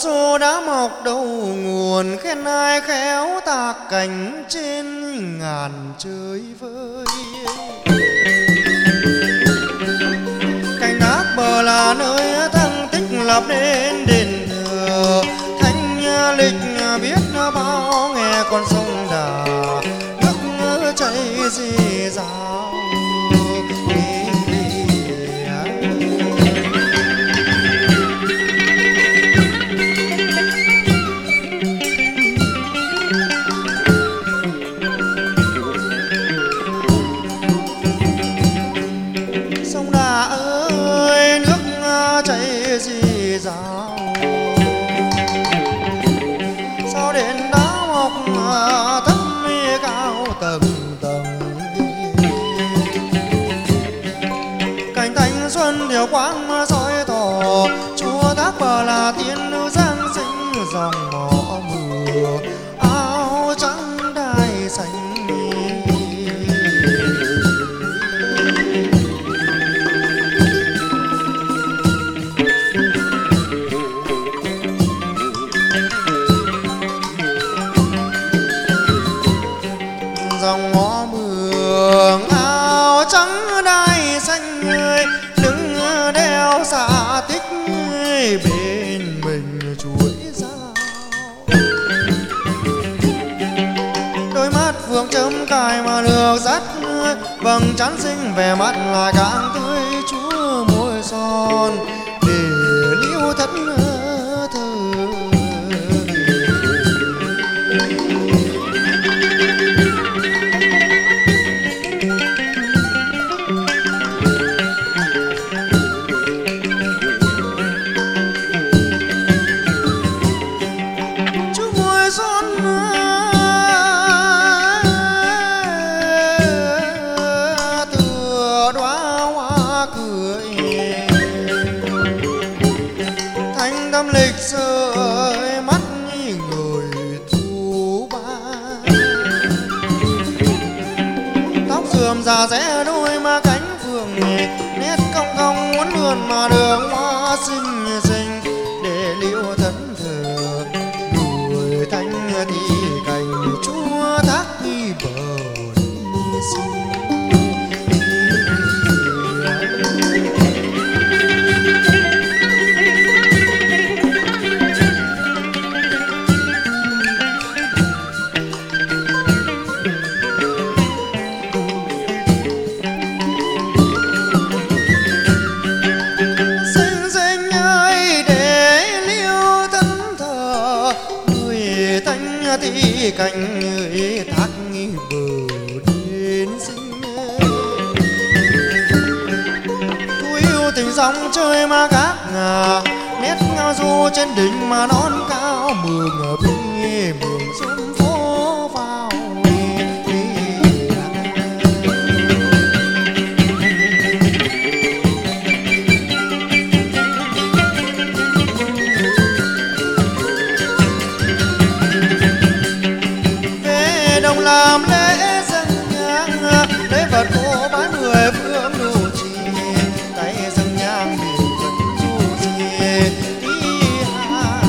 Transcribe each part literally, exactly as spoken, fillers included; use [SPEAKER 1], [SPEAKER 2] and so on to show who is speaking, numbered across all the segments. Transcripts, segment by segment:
[SPEAKER 1] xô đã mọc đầu nguồn, khen ai khéo tạc cảnh trên ngàn trời vơi. Cành đác bờ là nơi thăng tích lập nên đền thờ, thanh lịch biết bao nghe con sông Đà nước chảy rì rào. Sông Đà ơi nước chảy rì rào, sao đến đá mọc thấp cao tầng tầng. Cảnh thanh xuân điều quang soi tỏ, chúa Thác Bà là tiên nữ giáng sinh dòng mỏ mưa áo trắng đai xanh. Dòng ngõ mường áo trắng đai xanh ơi, đứng đeo xạ tích bên mình chuỗi dao. Đôi mắt phượng chấm cài mà được dắt, vầng trán xinh vẻ mặt lại càng tươi chúa môi son để liêu thất thơ. Lịch rơi mắt như người thu ba, tóc rườm rà rẽ đôi má cánh phượng, nét cong cong uốn lượn mà đường hoa xinh xinh để liễu thẫn thờ đuổi thanh thì cành chúa Thác đi bờ đi xinh. Thì cành người thác bờ đến xinh, tôi yêu tình dòng chơi mà các ngà, nét ngao du trên đỉnh mà non cao mường ở bên mường xuân phố vào. Làm lễ dân nhang lễ vật cô bán người phương đủ chi, tay dân nhang biển vẫn du di đi hà.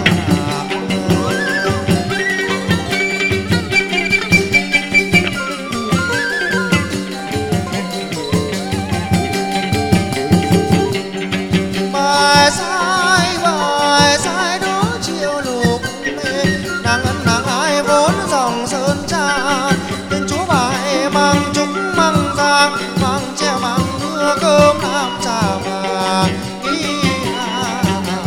[SPEAKER 1] Bài sai bài sai đó chiều lục nàng ân nàng ai vốn dòng sơn tên chúa bài mang trúc mang giang mang tre mang mưa cơm nam trà và đi hà.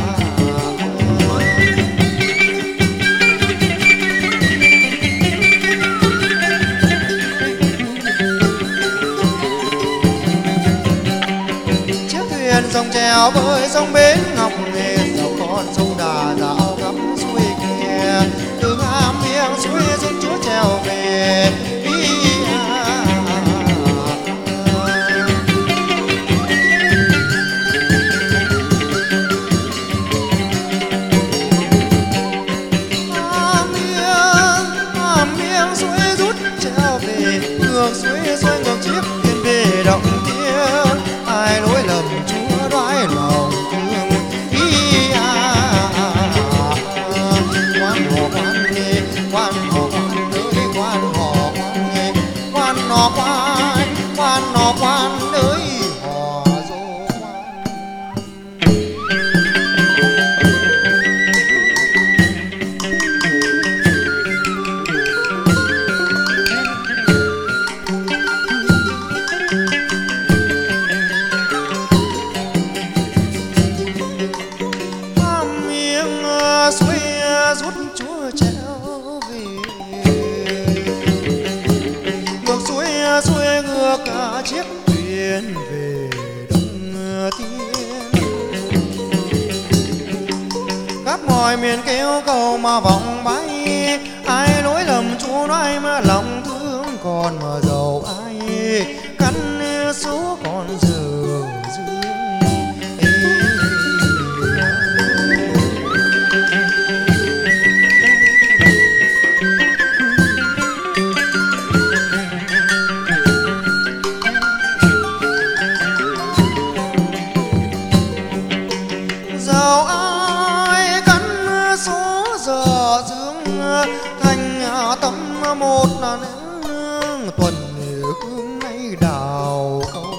[SPEAKER 1] Chiếc thuyền dòng chèo với sông bến ngọc nghề, dòng con sông Đà dạo khắp suối kia, từ ngắm miệng suối xin chúa trèo về. Ngược suối xoay ngược chiếc thuyền về động tiên, ai lỗi lầm chúa đoái lòng thương. Tham miếng suối rút chúa treo về, ngược suối xuôi ngược cả chiếc thuyền về Đông Tiên. Khắp mọi miền kêu cầu mà vòng bay, ai lỗi lầm chúa nói mà lòng thương còn mà giàu ai cắn số còn giờ dương. Giàu ai cắn số giờ dương, thành tâm một là nén tuần hương nay đào câu.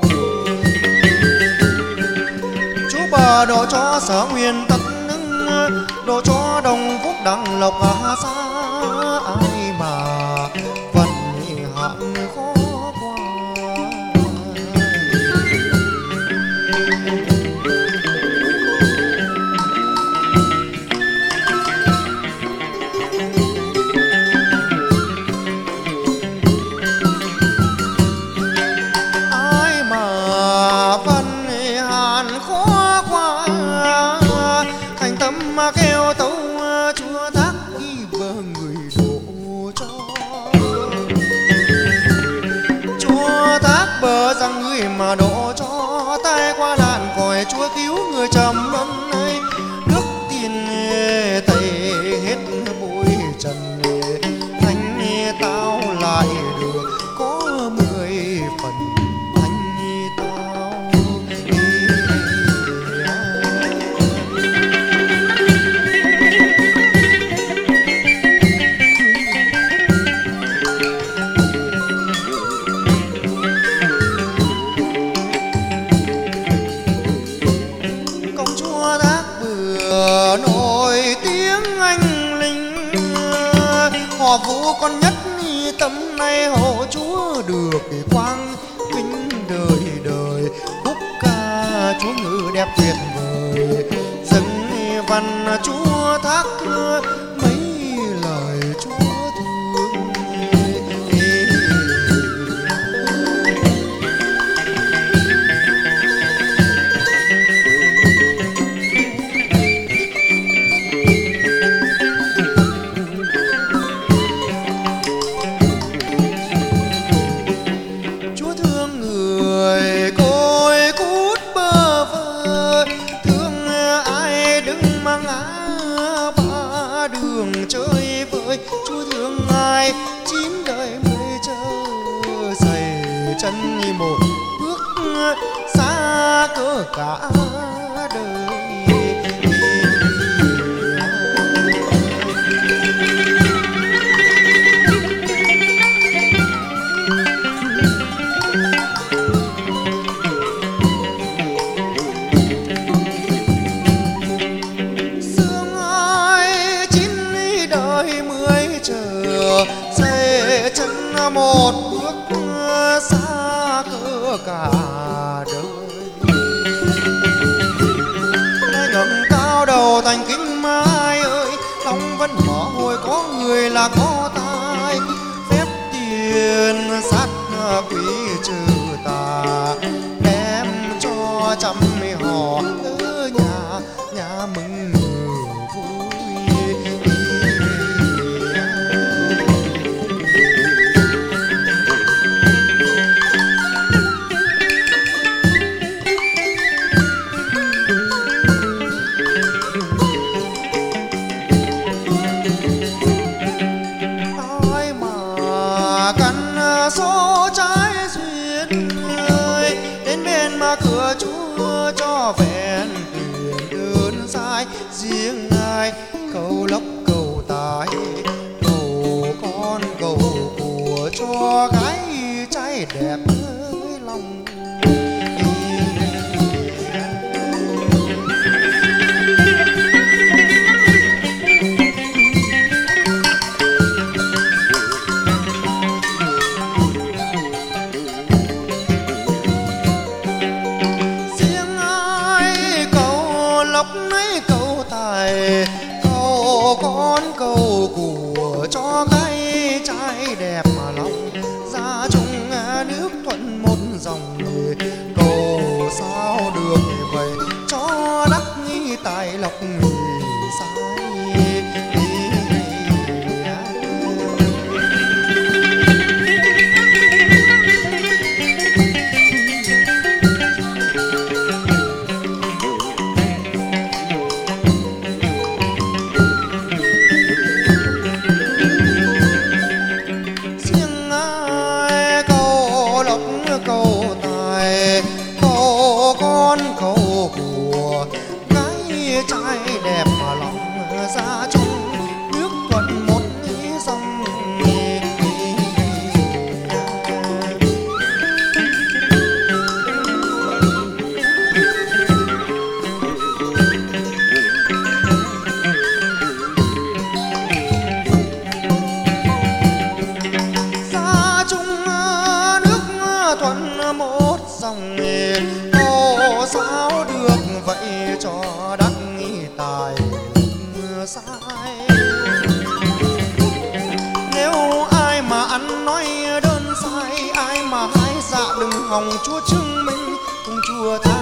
[SPEAKER 1] Chú bà độ cho sở nguyên tất nâng, độ cho đồng phúc đặng lộc hà xa, ai mà phần hạn khó qua. Mà kêu tấu chúa thác đi bờ người đổ cho, chúa thác bờ rằng người mà đổ cho, tay qua làn còi chúa cứu người trầm luân ơi. Nước tiền tây hết bụi trần, thanh tao lại được có mười phần. Nổi tiếng anh linh họ vũ con nhất tâm nay hộ chúa được quang vinh đời đời. Khúc ca chúa ngữ đẹp tuyệt vời, dâng văn chúa thác mấy lời chúa thương. Chơi với chúa thương ai chín đời mới chờ dày chân một bước xa cỡ cả đời. Dây chân một bước xa cỡ cả đời, ngẩng cao đầu thành kính mai ơi. Long vẫn mở hồi có người là có tai, phép tiền sát quỷ trừ tà, đem cho trăm họ ở nhà nhà mừng vui. Số trái duyên ơi đến bên mà cửa chúa cho vẹn thuyền đơn sai. Riêng ai cầu lốc cầu tài, cầu con cầu của cho gái trai đẹp ơi lòng. cầu con cầu của cho gái trai đẹp mà lòng ra trong nước thuận một dòng, cầu sao được vậy cho đắc nghi tài lộc sai. Trai đẹp mà lòng ra trong nước thuận một dòng. Ra trong nước thuận một dòng, cầu sao được vậy cho đắc tài sai. Nếu ai mà ăn nói đơn sai, ai mà hái dạ đừng hòng chúa chứng minh cùng chùa ta